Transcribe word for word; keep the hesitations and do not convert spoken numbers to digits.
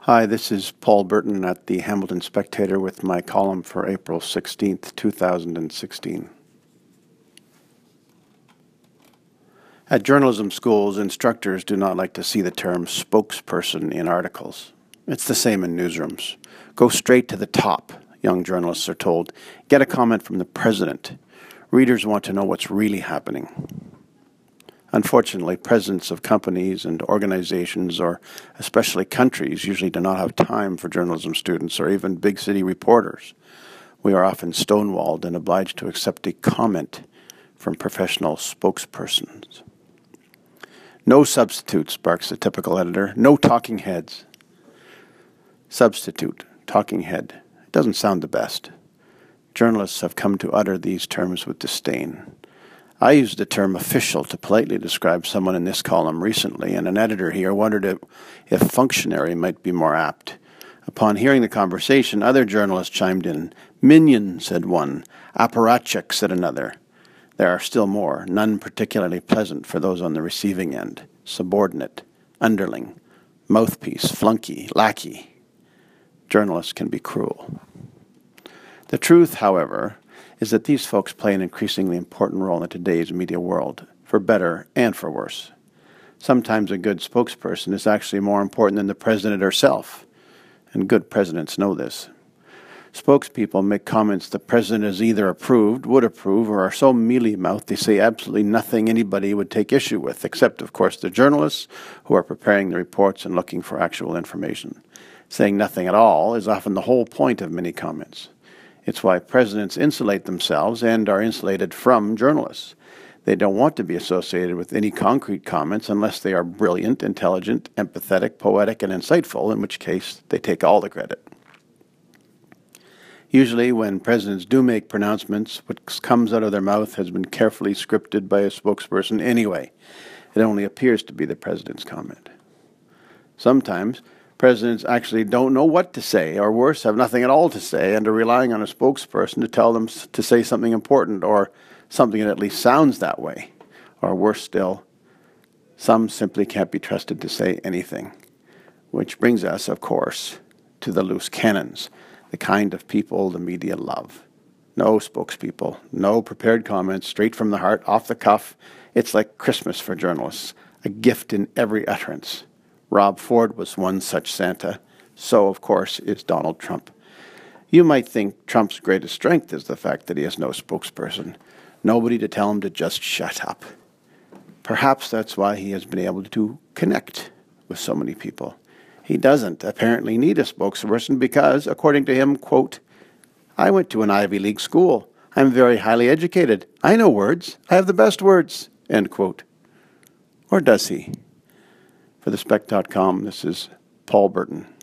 Hi, this is Paul Burton at the Hamilton Spectator with my column for April sixteenth, two thousand sixteen. At journalism schools, instructors do not like to see the term spokesperson in articles. It's the same in newsrooms. Go straight to the top, young journalists are told. Get a comment from the president. Readers want to know what's really happening. Unfortunately, presidents of companies and organizations, or especially countries, usually do not have time for journalism students or even big city reporters. We are often stonewalled and obliged to accept a comment from professional spokespersons. No substitutes, barks the typical editor. No talking heads. Substitute, talking head. It doesn't sound the best. Journalists have come to utter these terms with disdain. I used the term official to politely describe someone in this column recently, and an editor here wondered if, if functionary might be more apt. Upon hearing the conversation, other journalists chimed in. Minion, said one. Apparatchik, said another. There are still more, none particularly pleasant for those on the receiving end. Subordinate, underling, mouthpiece, flunky, lackey. Journalists can be cruel. The truth, however, is that these folks play an increasingly important role in today's media world, for better and for worse. Sometimes a good spokesperson is actually more important than the president herself, and good presidents know this. Spokespeople make comments the president has either approved, would approve, or are so mealy-mouthed they say absolutely nothing anybody would take issue with, except, of course, the journalists who are preparing the reports and looking for actual information. Saying nothing at all is often the whole point of many comments. It's why presidents insulate themselves and are insulated from journalists. They don't want to be associated with any concrete comments unless they are brilliant, intelligent, empathetic, poetic, and insightful, in which case they take all the credit. Usually when presidents do make pronouncements, what comes out of their mouth has been carefully scripted by a spokesperson anyway. It only appears to be the president's comment. Sometimes presidents actually don't know what to say, or worse, have nothing at all to say, and are relying on a spokesperson to tell them to say something important, or something that at least sounds that way. Or worse still, some simply can't be trusted to say anything. Which brings us, of course, to the loose cannons, the kind of people the media love. No spokespeople, no prepared comments, straight from the heart, off the cuff. It's like Christmas for journalists, a gift in every utterance. Rob Ford was one such Santa. So, of course, is Donald Trump. You might think Trump's greatest strength is the fact that he has no spokesperson, nobody to tell him to just shut up. Perhaps that's why he has been able to connect with so many people. He doesn't apparently need a spokesperson because, according to him, quote, I went to an Ivy League school. I'm very highly educated. I know words. I have the best words, end quote. Or does he? For the spec dot com, this is Paul Burton.